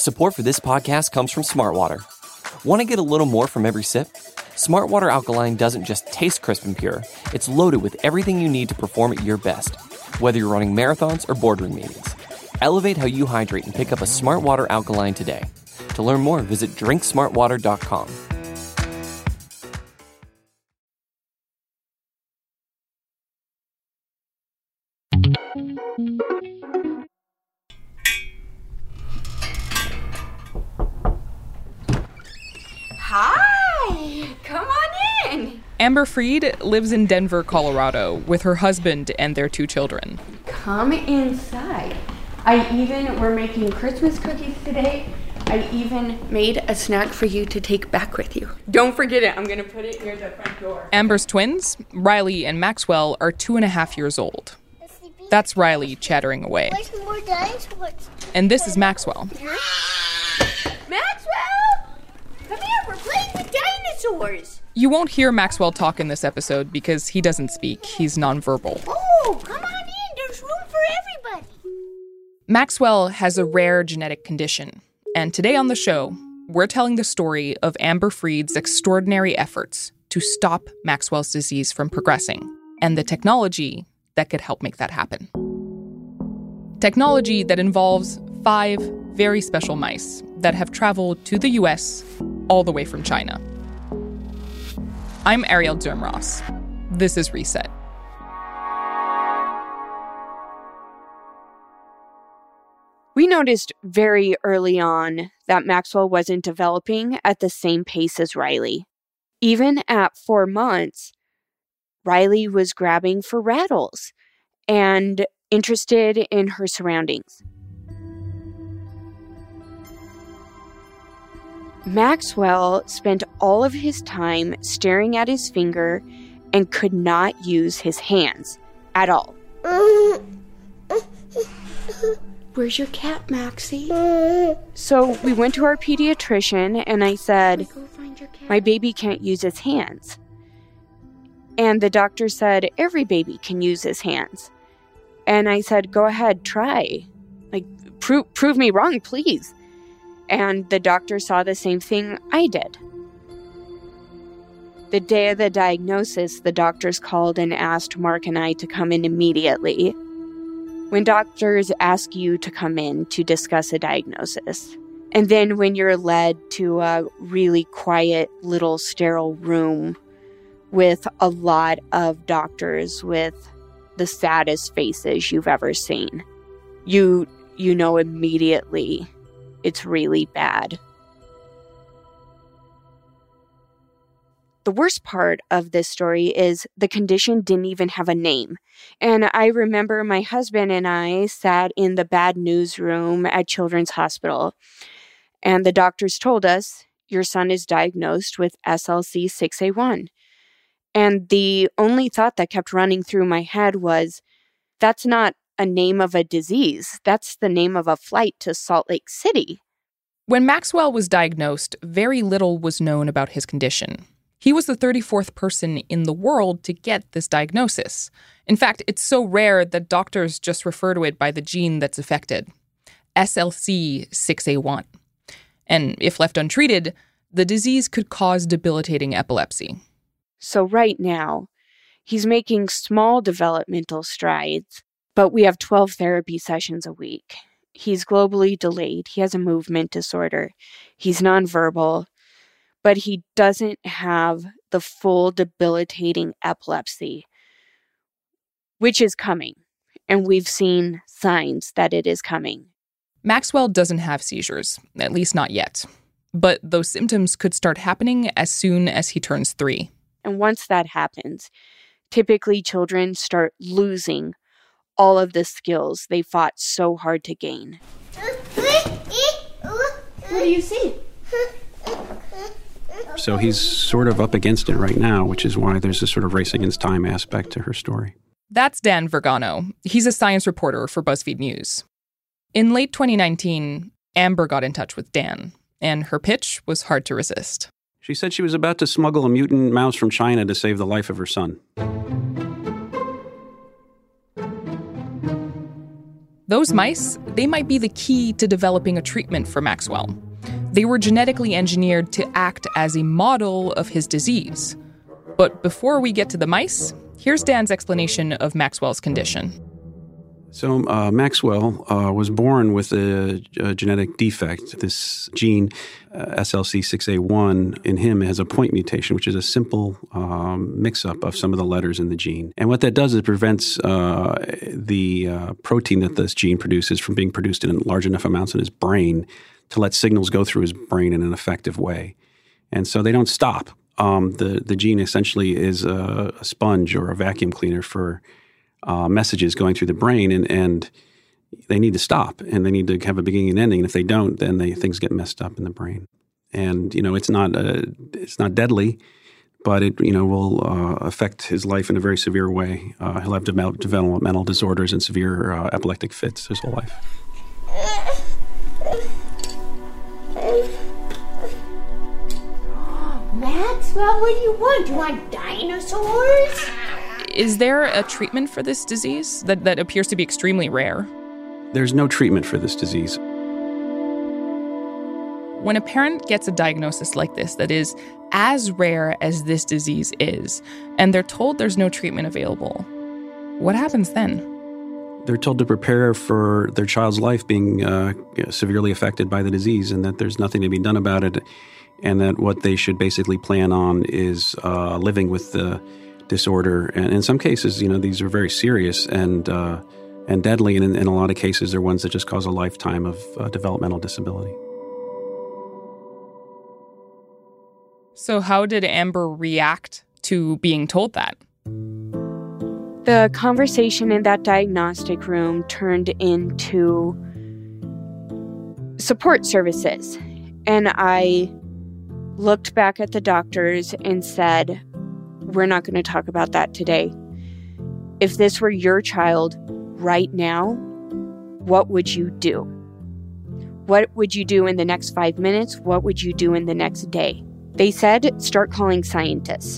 Support for this podcast comes from Smartwater. Want to get a little more from every sip? Smartwater Alkaline doesn't just taste crisp and pure, it's loaded with everything you need to perform at your best, whether you're running marathons or boardroom meetings. Elevate how you hydrate and pick up a Smartwater Alkaline today. To learn more, visit drinksmartwater.com. Hi! Come on in! Amber Freed lives in Denver, Colorado, with her husband and their 2 children. Come inside. We're making Christmas cookies today. I even made a snack for you to take back with you. Don't forget it. I'm going to put it near the front door. Amber's twins, Riley and Maxwell, are 2.5 years old. That's Riley chattering away. And this is Maxwell. Maxwell! Come here, we're playing with dinosaurs! You won't hear Maxwell talk in this episode because he doesn't speak. He's nonverbal. Oh, come on in, there's room for everybody! Maxwell has a rare genetic condition. And today on the show, we're telling the story of Amber Freed's extraordinary efforts to stop Maxwell's disease from progressing and the technology that could help make that happen. Technology that involves 5 very special mice that have traveled to the US all the way from China. I'm Ariel Durmross. This is Reset. We noticed very early on that Maxwell wasn't developing at the same pace as Riley. Even at 4 months, Riley was grabbing for rattles and interested in her surroundings. Maxwell spent all of his time staring at his finger and could not use his hands at all. Where's your cat, Maxie? So we went to our pediatrician and I said, my baby can't use his hands. And the doctor said, every baby can use his hands. And I said, go ahead, try. Prove me wrong, please. And the doctor saw the same thing I did. The day of the diagnosis, the doctors called and asked Mark and I to come in immediately. When doctors ask you to come in to discuss a diagnosis, and then when you're led to a really quiet little sterile room with a lot of doctors with the saddest faces you've ever seen, you know immediately it's really bad. The worst part of this story is the condition didn't even have a name. And I remember my husband and I sat in the bad news room at Children's Hospital, and the doctors told us, your son is diagnosed with SLC6A1. And the only thought that kept running through my head was, that's not a name of a disease. That's the name of a flight to Salt Lake City. When Maxwell was diagnosed, very little was known about his condition. He was the 34th person in the world to get this diagnosis. In fact, it's so rare that doctors just refer to it by the gene that's affected, SLC6A1. And if left untreated, the disease could cause debilitating epilepsy. So right now, he's making small developmental strides, but we have 12 therapy sessions a week. He's globally delayed. He has a movement disorder. He's nonverbal, but he doesn't have the full debilitating epilepsy, which is coming. And we've seen signs that it is coming. Maxwell doesn't have seizures, at least not yet. But those symptoms could start happening as soon as he turns 3. And once that happens, typically children start losing all of the skills they fought so hard to gain. What do you see? So he's sort of up against it right now, which is why there's this sort of race against time aspect to her story. That's Dan Vergano. He's a science reporter for BuzzFeed News. In late 2019, Amber got in touch with Dan, and her pitch was hard to resist. She said she was about to smuggle a mutant mouse from China to save the life of her son. Those mice, they might be the key to developing a treatment for Maxwell. They were genetically engineered to act as a model of his disease. But before we get to the mice, here's Dan's explanation of Maxwell's condition. So Maxwell was born with a genetic defect. This gene, SLC6A1, in him has a point mutation, which is a simple mix-up of some of the letters in the gene. And what that does is it prevents the protein that this gene produces from being produced in large enough amounts in his brain to let signals go through his brain in an effective way. And so they don't stop. The gene essentially is a sponge or a vacuum cleaner for messages going through the brain, and they need to stop, and they need to have a beginning and ending. And if they don't, then things get messed up in the brain. And it's not deadly, but it will affect his life in a very severe way. He'll have developmental disorders and severe epileptic fits his whole life. Maxwell, what do you want? Do you want dinosaurs? Is there a treatment for this disease that appears to be extremely rare? There's no treatment for this disease. When a parent gets a diagnosis like this that is as rare as this disease is, and they're told there's no treatment available, what happens then? They're told to prepare for their child's life being severely affected by the disease, and that there's nothing to be done about it, and that what they should basically plan on is living with the disorder. And in some cases, these are very serious and deadly, and in a lot of cases, they're ones that just cause a lifetime of developmental disability. So how did Amber react to being told that? The conversation in that diagnostic room turned into support services. And I looked back at the doctors and said, we're not going to talk about that today. If this were your child right now, what would you do? What would you do in the next 5 minutes? What would you do in the next day? They said, start calling scientists.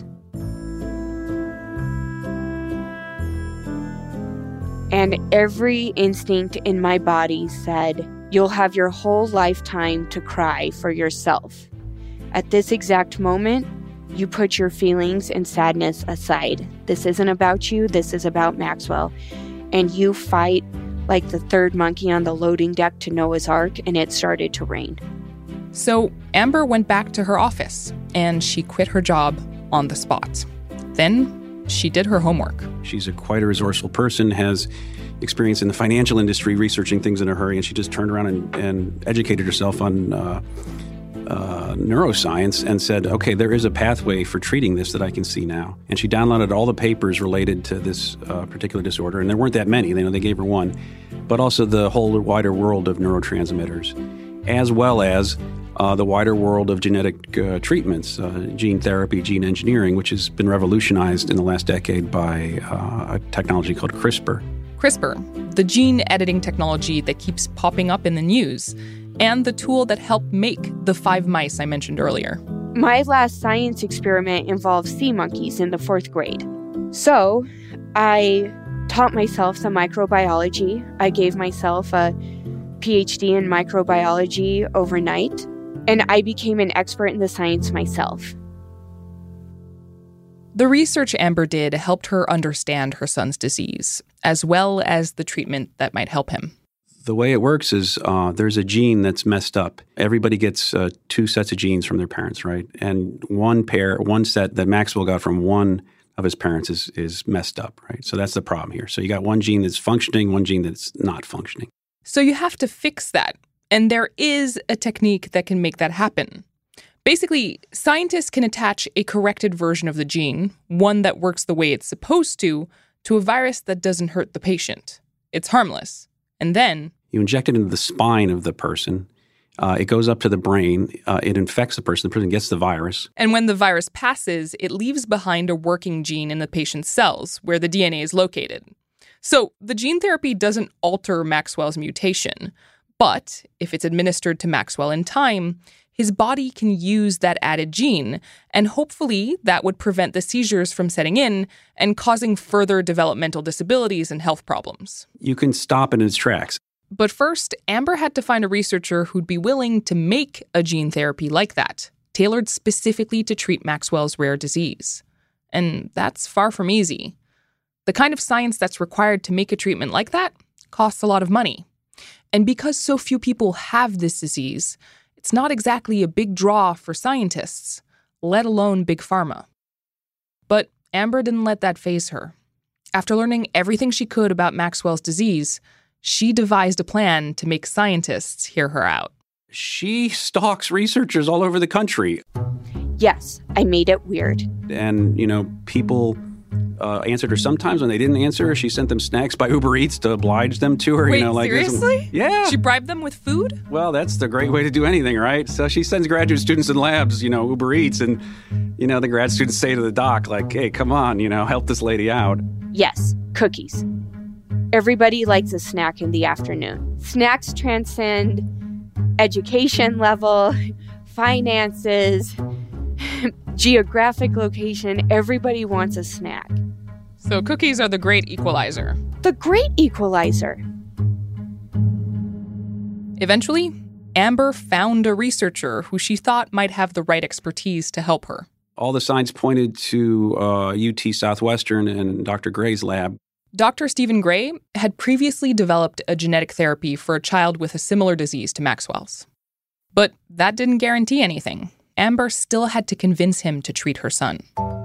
And every instinct in my body said, you'll have your whole lifetime to cry for yourself. At this exact moment, you put your feelings and sadness aside. This isn't about you. This is about Maxwell. And you fight like the third monkey on the loading deck to Noah's Ark, and it started to rain. So Amber went back to her office, and she quit her job on the spot. Then she did her homework. She's quite a resourceful person, has experience in the financial industry, researching things in a hurry, and she just turned around and educated herself on neuroscience and said, okay, there is a pathway for treating this that I can see now. And she downloaded all the papers related to this particular disorder, and there weren't that many. They gave her one, but also the whole wider world of neurotransmitters, as well as the wider world of genetic treatments, gene therapy, gene engineering, which has been revolutionized in the last decade by a technology called CRISPR. CRISPR, the gene editing technology that keeps popping up in the news, and the tool that helped make the 5 mice I mentioned earlier. My last science experiment involved sea monkeys in the 4th grade. So I taught myself some microbiology. I gave myself a PhD in microbiology overnight, and I became an expert in the science myself. The research Amber did helped her understand her son's disease, as well as the treatment that might help him. The way it works is there's a gene that's messed up. Everybody gets 2 sets of genes from their parents, right? And one set that Maxwell got from one of his parents is messed up, right? So that's the problem here. So you got one gene that's functioning, one gene that's not functioning. So you have to fix that. And there is a technique that can make that happen. Basically, scientists can attach a corrected version of the gene, one that works the way it's supposed to a virus that doesn't hurt the patient. It's harmless. And then you inject it into the spine of the person. It goes up to the brain. It infects the person. The person gets the virus. And when the virus passes, it leaves behind a working gene in the patient's cells where the DNA is located. So the gene therapy doesn't alter Maxwell's mutation. But if it's administered to Maxwell in time, his body can use that added gene, and hopefully that would prevent the seizures from setting in and causing further developmental disabilities and health problems. You can stop it in its tracks. But first, Amber had to find a researcher who'd be willing to make a gene therapy like that, tailored specifically to treat Maxwell's rare disease. And that's far from easy. The kind of science that's required to make a treatment like that costs a lot of money. And because so few people have this disease, it's not exactly a big draw for scientists, let alone big pharma. But Amber didn't let that faze her. After learning everything she could about Maxwell's disease, she devised a plan to make scientists hear her out. She stalks researchers all over the country. Yes, I made it weird. And, people answered her sometimes. When they didn't answer her, she sent them snacks by Uber Eats to oblige them to her. Wait, seriously? Yeah. She bribed them with food? Well, that's the great way to do anything, right? So she sends graduate students in labs, Uber Eats, and, the grad students say to the doc, like, hey, come on, help this lady out. Yes, cookies. Everybody likes a snack in the afternoon. Snacks transcend education level, finances, geographic location. Everybody wants a snack. So cookies are the great equalizer. The great equalizer. Eventually, Amber found a researcher who she thought might have the right expertise to help her. All the signs pointed to UT Southwestern and Dr. Gray's lab. Dr. Stephen Gray had previously developed a genetic therapy for a child with a similar disease to Maxwell's. But that didn't guarantee anything. Amber still had to convince him to treat her son.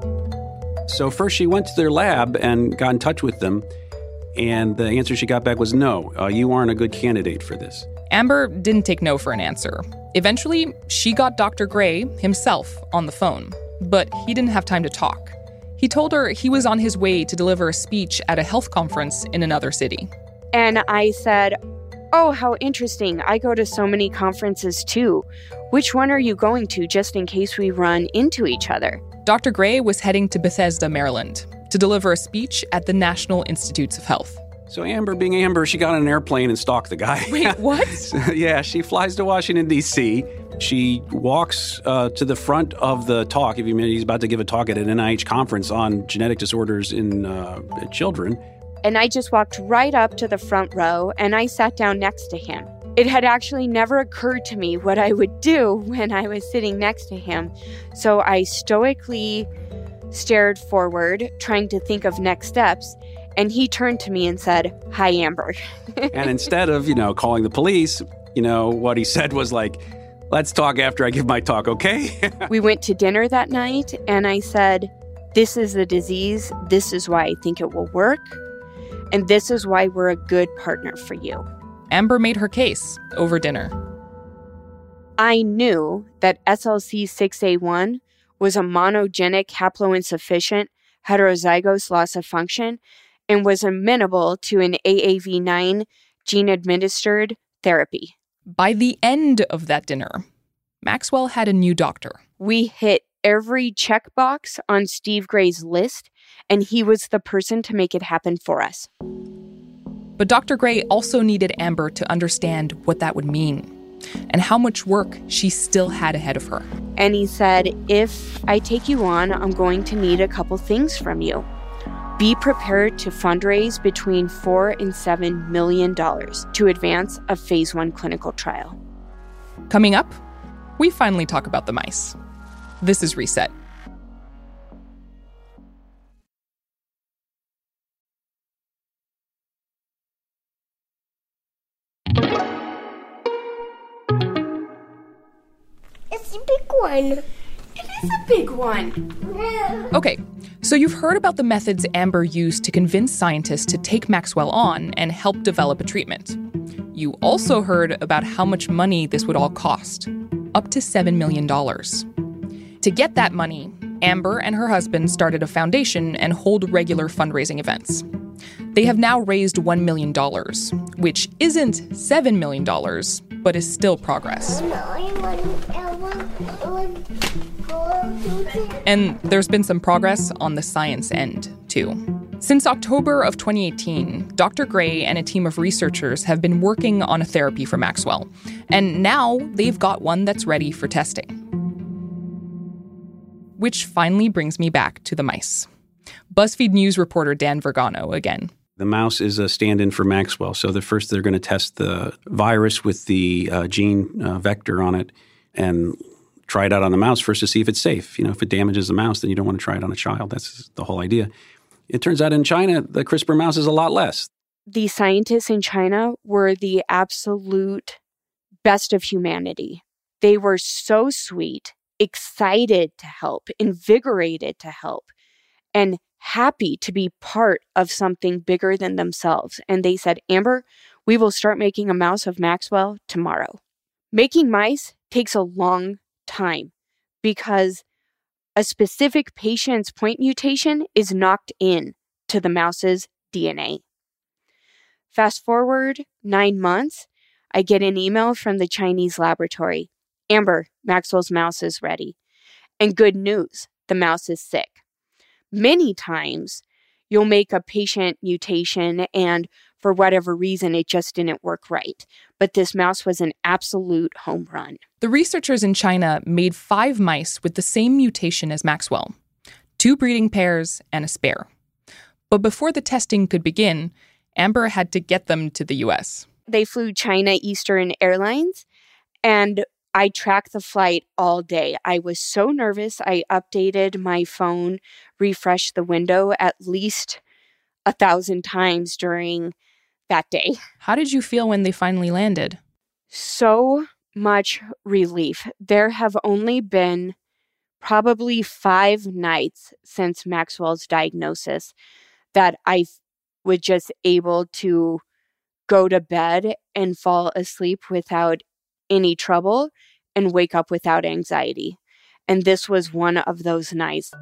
So first she went to their lab and got in touch with them, and the answer she got back was no, you aren't a good candidate for this. Amber didn't take no for an answer. Eventually, she got Dr. Gray himself on the phone, but he didn't have time to talk. He told her he was on his way to deliver a speech at a health conference in another city. And I said, oh, how interesting. I go to so many conferences too. Which one are you going to, just in case we run into each other? Dr. Gray was heading to Bethesda, Maryland, to deliver a speech at the National Institutes of Health. So Amber, being Amber, she got on an airplane and stalked the guy. Wait, what? Yeah, she flies to Washington, D.C. She walks to the front of the talk. If you mean, he's about to give a talk at an NIH conference on genetic disorders in children. And I just walked right up to the front row, and I sat down next to him. It had actually never occurred to me what I would do when I was sitting next to him. So I stoically stared forward, trying to think of next steps. And he turned to me and said, hi, Amber. And instead of, calling the police, what he said was like, let's talk after I give my talk, okay? We went to dinner that night, and I said, this is the disease. This is why I think it will work. And this is why we're a good partner for you. Amber made her case over dinner. I knew that SLC6A1 was a monogenic haploinsufficient heterozygous loss of function and was amenable to an AAV9 gene-administered therapy. By the end of that dinner, Maxwell had a new doctor. We hit every checkbox on Steve Gray's list, and he was the person to make it happen for us. But Dr. Gray also needed Amber to understand what that would mean and how much work she still had ahead of her. And he said, if I take you on, I'm going to need a couple things from you. Be prepared to fundraise between $4 and $7 million to advance a phase 1 clinical trial. Coming up, we finally talk about the mice. This is Reset. It's a big one. It is a big one. Okay, so you've heard about the methods Amber used to convince scientists to take Maxwell on and help develop a treatment. You also heard about how much money this would all cost, up to $7 million. To get that money, Amber and her husband started a foundation and hold regular fundraising events. They have now raised $1 million, which isn't $7 million, but is still progress. And there's been some progress on the science end, too. Since October of 2018, Dr. Gray and a team of researchers have been working on a therapy for Maxwell, and now they've got one that's ready for testing. Which finally brings me back to the mice. BuzzFeed News reporter Dan Vergano again. The mouse is a stand-in for Maxwell. So first they're going to test the virus with the gene vector on it and try it out on the mouse first to see if it's safe. If it damages the mouse, then you don't want to try it on a child. That's the whole idea. It turns out in China, the CRISPR mouse is a lot less. The scientists in China were the absolute best of humanity. They were so sweet, excited to help, invigorated to help, and happy to be part of something bigger than themselves. And they said, Amber, we will start making a mouse of Maxwell tomorrow. Making mice takes a long time because a specific patient's point mutation is knocked in to the mouse's DNA. Fast forward 9 months, I get an email from the Chinese laboratory. Amber, Maxwell's mouse is ready. And good news, the mouse is sick. Many times, you'll make a patient mutation and for whatever reason, it just didn't work right. But this mouse was an absolute home run. The researchers in China made 5 mice with the same mutation as Maxwell, 2 breeding pairs and a spare. But before the testing could begin, Amber had to get them to the U.S. They flew China Eastern Airlines, and I tracked the flight all day. I was so nervous. I updated my phone, refreshed the window at least 1,000 times during that day. How did you feel when they finally landed? So much relief. There have only been probably 5 nights since Maxwell's diagnosis that I was just able to go to bed and fall asleep without any trouble and wake up without anxiety. And this was one of those nights.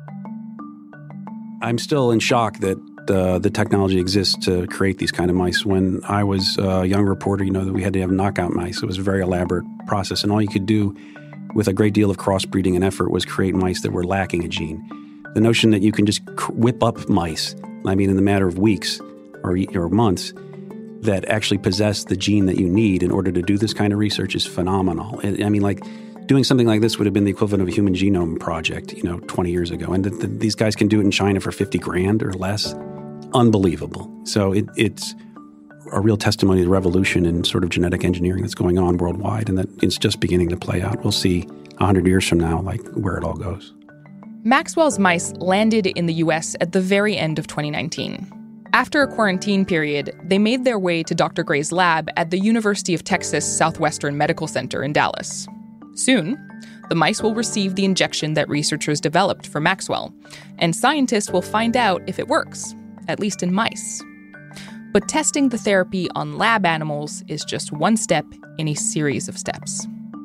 I'm still in shock that the technology exists to create these kind of mice. When I was a young reporter, that we had to have knockout mice. It was a very elaborate process, and all you could do with a great deal of crossbreeding and effort was create mice that were lacking a gene. The notion that you can just whip up mice, in the matter of weeks or months, that actually possess the gene that you need in order to do this kind of research is phenomenal. Doing something like this would have been the equivalent of a human genome project, 20 years ago. And these guys can do it in China for $50,000 or less. Unbelievable. So it's a real testimony to the revolution in sort of genetic engineering that's going on worldwide, and that it's just beginning to play out. We'll see 100 years from now, where it all goes. Maxwell's mice landed in the U.S. at the very end of 2019. After a quarantine period, they made their way to Dr. Gray's lab at the University of Texas Southwestern Medical Center in Dallas. Soon, the mice will receive the injection that researchers developed for Maxwell, and scientists will find out if it works, at least in mice. But testing the therapy on lab animals is just one step in a series of steps.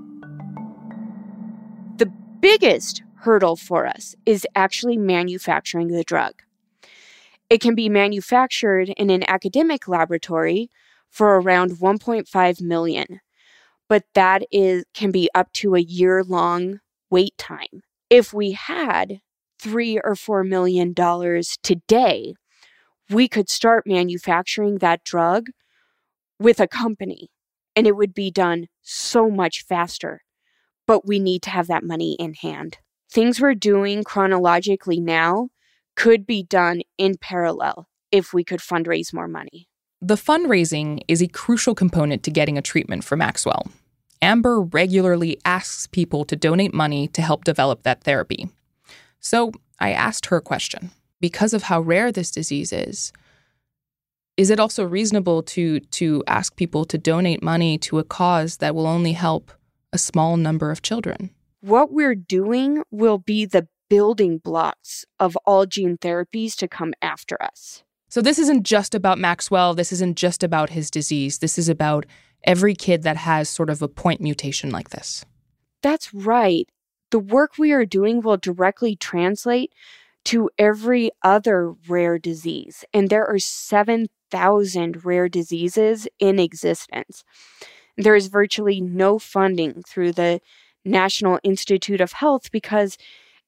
The biggest hurdle for us is actually manufacturing the drug. It can be manufactured in an academic laboratory for around $1.5 million, but that can be up to a year-long wait time. If we had $3 or $4 million today, we could start manufacturing that drug with a company, and it would be done so much faster. But we need to have that money in hand. Things we're doing chronologically now could be done in parallel if we could fundraise more money. The fundraising is a crucial component to getting a treatment for Maxwell. Amber regularly asks people to donate money to help develop that therapy. So I asked her a question. Because of how rare this disease is it also reasonable to ask people to donate money to a cause that will only help a small number of children? What we're doing will be the building blocks of all gene therapies to come after us. So this isn't just about Maxwell. This isn't just about his disease. This is about every kid that has sort of a point mutation like this. That's right. The work we are doing will directly translate to every other rare disease. And there are 7,000 rare diseases in existence. There is virtually no funding through the National Institute of Health because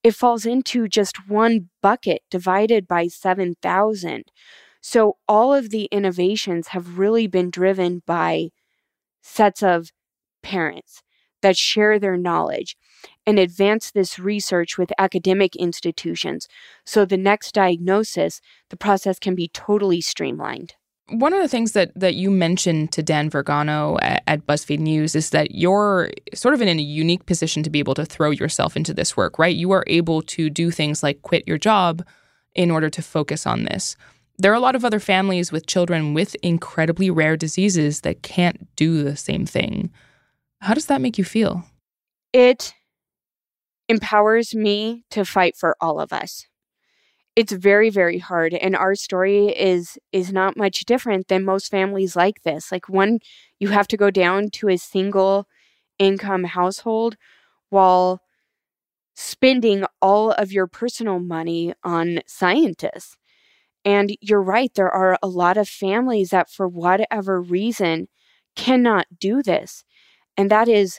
it falls into just one bucket divided by 7,000. So all of the innovations have really been driven by sets of parents that share their knowledge and advance this research with academic institutions. So the next diagnosis, the process can be totally streamlined. One of the things that you mentioned to Dan Vergano at BuzzFeed News is that you're sort of in a unique position to be able to throw yourself into this work, right? You are able to do things like quit your job in order to focus on this. There are a lot of other families with children with incredibly rare diseases that can't do the same thing. How does that make you feel? It empowers me to fight for all of us. It's very, very hard. And our story is not much different than most families like this. Like, one, you have to go down to a single income household while spending all of your personal money on scientists. And you're right, there are a lot of families that for whatever reason cannot do this. And that is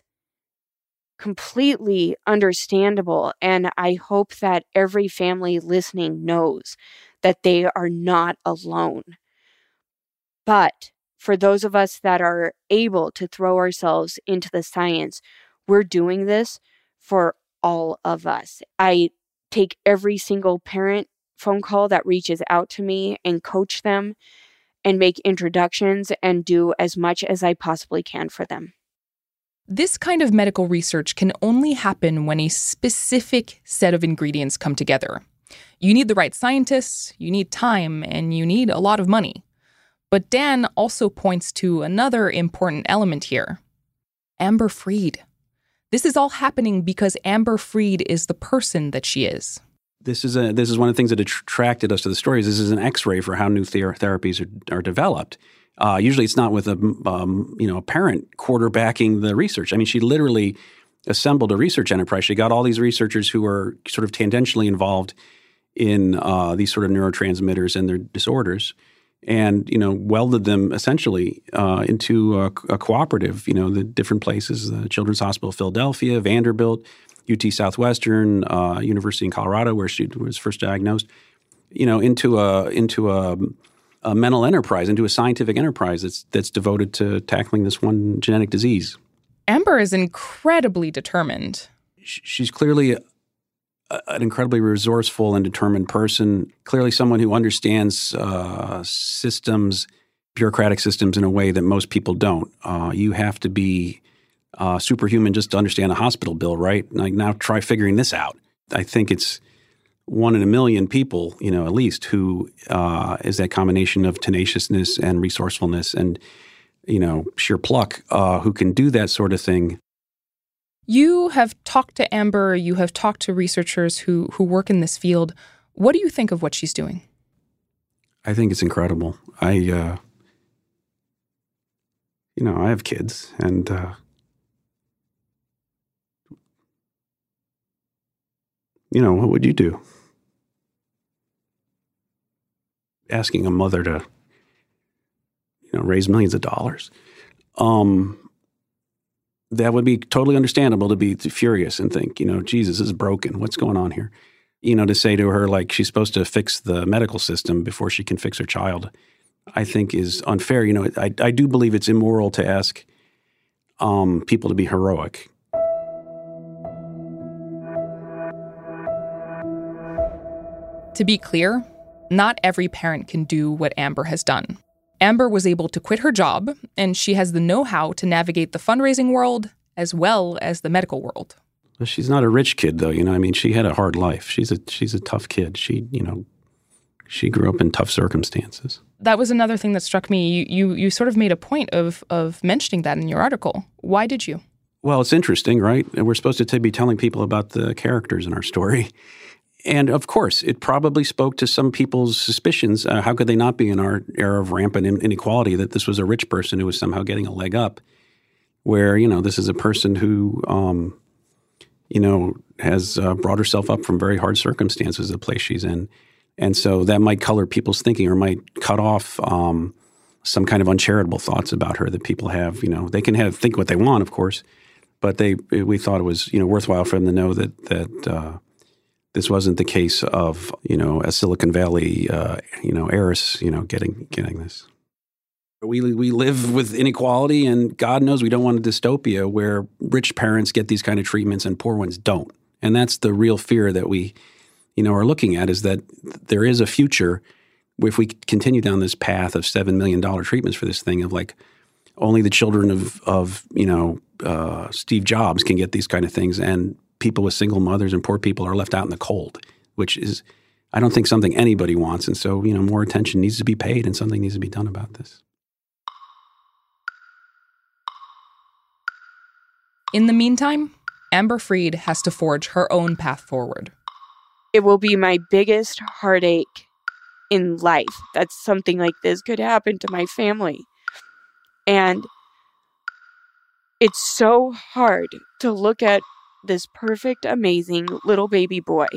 completely understandable. And I hope that every family listening knows that they are not alone. But for those of us that are able to throw ourselves into the science, we're doing this for all of us. I take every single parent phone call that reaches out to me and coach them and make introductions and do as much as I possibly can for them. This kind of medical research can only happen when a specific set of ingredients come together. You need the right scientists, you need time, and you need a lot of money. But Dan also points to another important element here. Amber Freed. This is all happening because Amber Freed is the person that she is. This is one of the things that attracted us to the stories. This is an X-ray for how new therapies are developed. Usually, it's not with a parent quarterbacking the research. I mean, she literally assembled a research enterprise. She got all these researchers who were sort of tangentially involved in these sort of neurotransmitters and their disorders, and welded them essentially into a cooperative. The different places: the Children's Hospital of Philadelphia, Vanderbilt, UT Southwestern, University in Colorado, where she was first diagnosed. Into a mental enterprise, into a scientific enterprise that's devoted to tackling this one genetic disease. Amber is incredibly determined. She's clearly an incredibly resourceful and determined person, clearly someone who understands systems, bureaucratic systems in a way that most people don't. You have to be superhuman just to understand a hospital bill, right? Like, now try figuring this out. I think it's 1 in a million people, at least, who is that combination of tenaciousness and resourcefulness and, sheer pluck, who can do that sort of thing. You have talked to Amber. You have talked to researchers who work in this field. What do you think of what she's doing? I think it's incredible. I have kids, and what would you do? Asking a mother to, raise millions of dollars. That would be totally understandable to be furious and think, Jesus, this is broken. What's going on here? To say to her, like, she's supposed to fix the medical system before she can fix her child, I think is unfair. I do believe it's immoral to ask people to be heroic. To be clear, not every parent can do what Amber has done. Amber was able to quit her job, and she has the know-how to navigate the fundraising world as well as the medical world. Well, she's not a rich kid, though. She had a hard life. She's a tough kid. She grew up in tough circumstances. That was another thing that struck me. You sort of made a point of mentioning that in your article. Why did you? Well, it's interesting, right? We're supposed to be telling people about the characters in our story. And of course, it probably spoke to some people's suspicions. How could they not be in our era of rampant inequality that this was a rich person who was somehow getting a leg up, where, this is a person who, has brought herself up from very hard circumstances, the place she's in. And so that might color people's thinking or might cut off some kind of uncharitable thoughts about her that people have. They can think what they want, of course, but we thought it was, worthwhile for them to know that This wasn't the case of, a Silicon Valley, heiress, getting this. We live with inequality, and God knows we don't want a dystopia where rich parents get these kind of treatments and poor ones don't. And that's the real fear that we, are looking at, is that there is a future if we continue down this path of $7 million treatments for this thing of like only the children of Steve Jobs can get these kind of things, and people with single mothers and poor people are left out in the cold, which is, I don't think, something anybody wants. And so, more attention needs to be paid and something needs to be done about this. In the meantime, Amber Freed has to forge her own path forward. It will be my biggest heartache in life that something like this could happen to my family. And it's so hard to look at this perfect, amazing little baby boy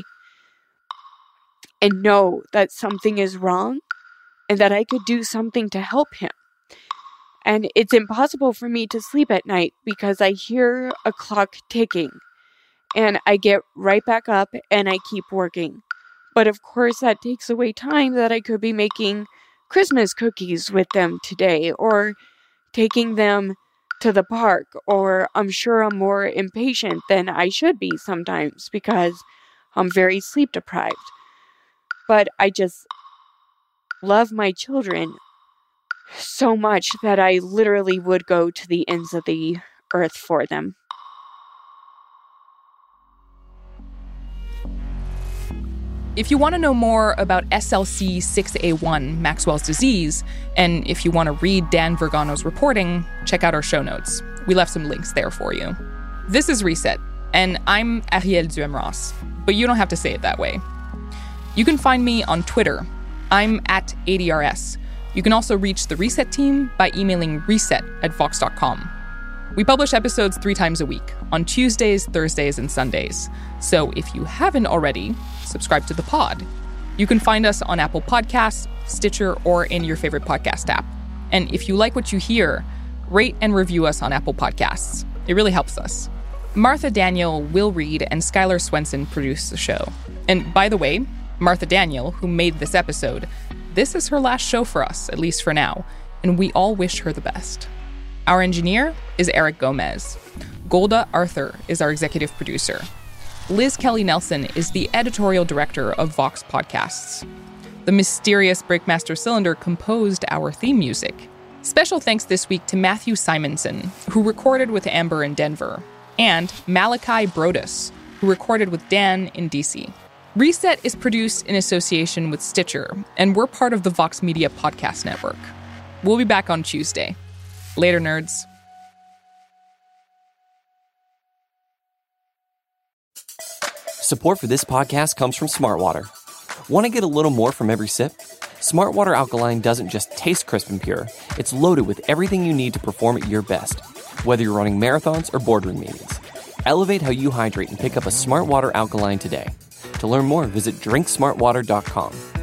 and know that something is wrong and that I could do something to help him. And it's impossible for me to sleep at night because I hear a clock ticking. And I get right back up and I keep working. But of course that takes away time that I could be making Christmas cookies with them today, or taking them to the park, or I'm sure I'm more impatient than I should be sometimes because I'm very sleep deprived. But I just love my children so much that I literally would go to the ends of the earth for them. If you want to know more about SLC6A1, Maxwell's disease, and if you want to read Dan Vergano's reporting, check out our show notes. We left some links there for you. This is Reset, and I'm Ariel Duhamras, but you don't have to say it that way. You can find me on Twitter. I'm at ADRS. You can also reach the Reset team by emailing reset@vox.com. We publish episodes 3 times a week, on Tuesdays, Thursdays, and Sundays. So if you haven't already, subscribe to the pod. You can find us on Apple Podcasts, Stitcher, or in your favorite podcast app. And if you like what you hear, rate and review us on Apple Podcasts. It really helps us. Martha Daniel, Will Reed, and Skylar Swenson produce the show. And by the way, Martha Daniel, who made this episode, this is her last show for us, at least for now, and we all wish her the best. Our engineer is Eric Gomez. Golda Arthur is our executive producer. Liz Kelly Nelson is the editorial director of Vox Podcasts. The mysterious Breakmaster Cylinder composed our theme music. Special thanks this week to Matthew Simonson, who recorded with Amber in Denver, and Malachi Brodus, who recorded with Dan in DC. Reset is produced in association with Stitcher, and we're part of the Vox Media Podcast Network. We'll be back on Tuesday. Later, nerds. Support for this podcast comes from Smartwater. Want to get a little more from every sip? Smartwater Alkaline doesn't just taste crisp and pure. It's loaded with everything you need to perform at your best, whether you're running marathons or boardroom meetings. Elevate how you hydrate and pick up a Smartwater Alkaline today. To learn more, visit drinksmartwater.com.